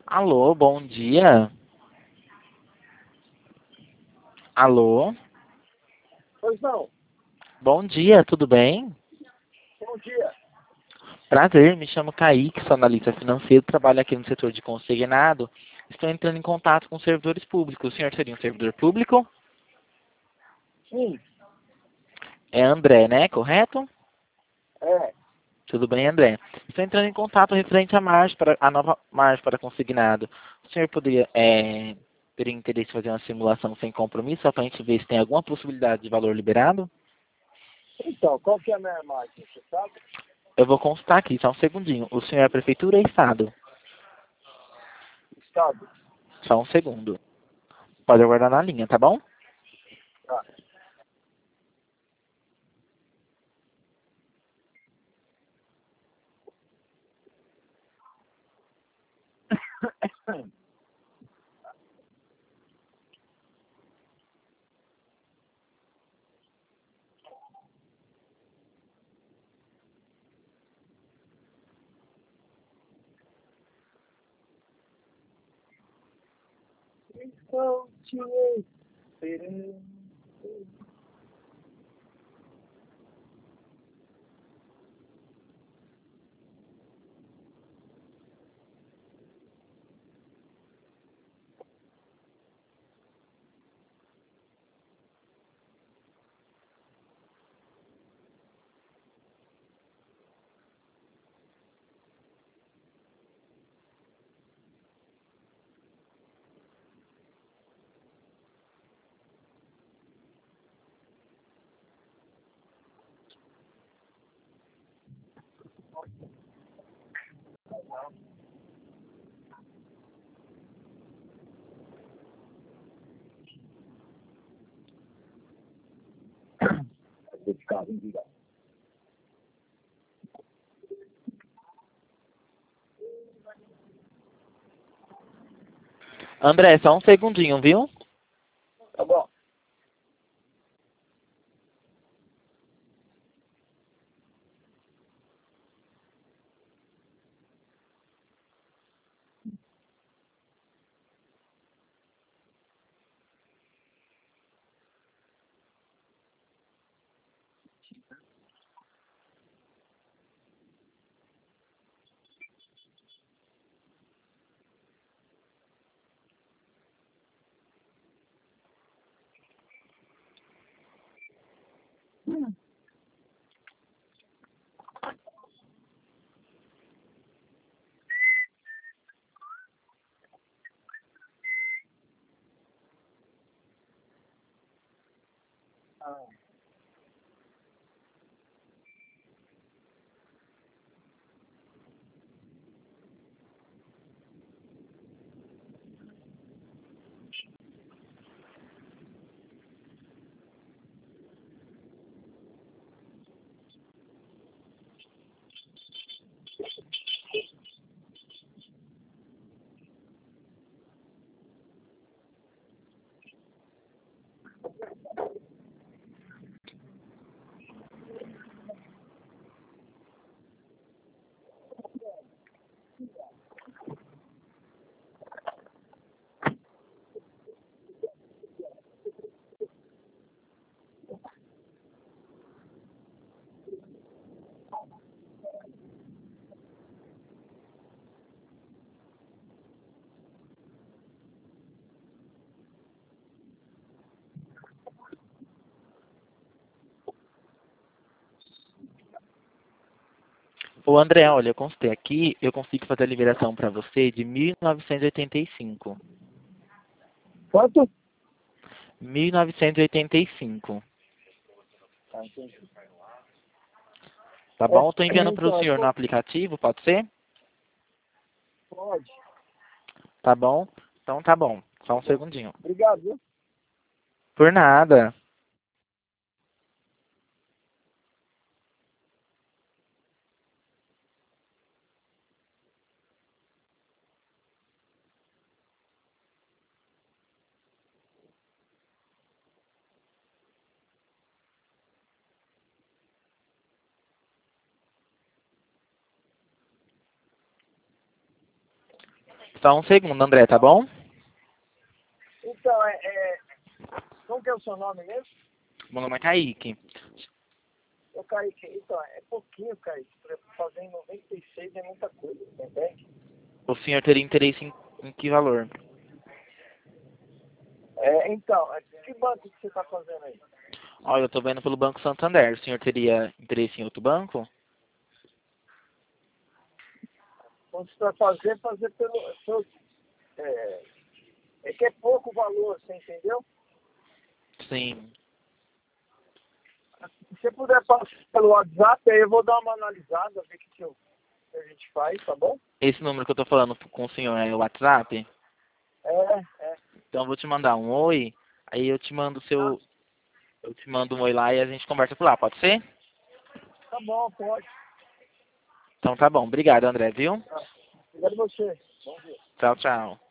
Alô, bom dia. Alô, Pois não. bom dia, tudo bem? Bom dia. Prazer, me chamo Kaique, sou analista financeiro, trabalho aqui no setor de consignado. Estou entrando em contato com servidores públicos. O senhor seria um servidor público? Sim, É André, né? Correto? é. Tudo bem, André. Estou entrando em contato referente à margem para a nova margem para consignado. O senhor poderia teria interesse em fazer uma simulação sem compromisso, só para a gente ver se tem alguma possibilidade de valor liberado? Então, qual que é a minha máquina, você sabe? Eu vou consultar aqui, só um segundinho. O senhor é prefeitura ou estado? Estado. Só um segundo. Pode aguardar na linha, tá bom? Tá. Estou te esperando. Esse carro virado. André, só um segundinho, viu? Tá bom. Ah, Ô André, olha, eu consultei aqui, eu consigo fazer a liberação para você de 1.985. quanto? 1.985. Tá, entendi. Tá bom? Eu tô enviando para o Então, senhor no aplicativo, pode ser? pode. Tá bom? Então tá bom. Só um segundinho. Obrigado, viu? Por nada. Só um segundo, André, tá bom? Então, como que é o seu nome mesmo? Meu nome é Kaique. Ô, Kaique, então, é pouquinho, Kaique. Pra fazer em 96 é muita coisa, entende? O senhor teria interesse em que valor? Então, que banco que você está fazendo aí? Olha, eu tô vendo pelo Banco Santander. O senhor teria interesse em outro banco? Quando você vai fazer pelo... É que é pouco valor, você entendeu? Sim. Se você puder passar pelo WhatsApp, aí eu vou dar uma analisada, ver o que a gente faz, tá bom? Esse número que eu tô falando com o senhor é o WhatsApp? É. Então eu vou te mandar um oi, aí eu te mando eu te mando um oi lá e a gente conversa por lá, pode ser? Tá bom, pode. Então tá bom. Obrigado, André, viu? Obrigado a você. Bom dia. Tchau, tchau.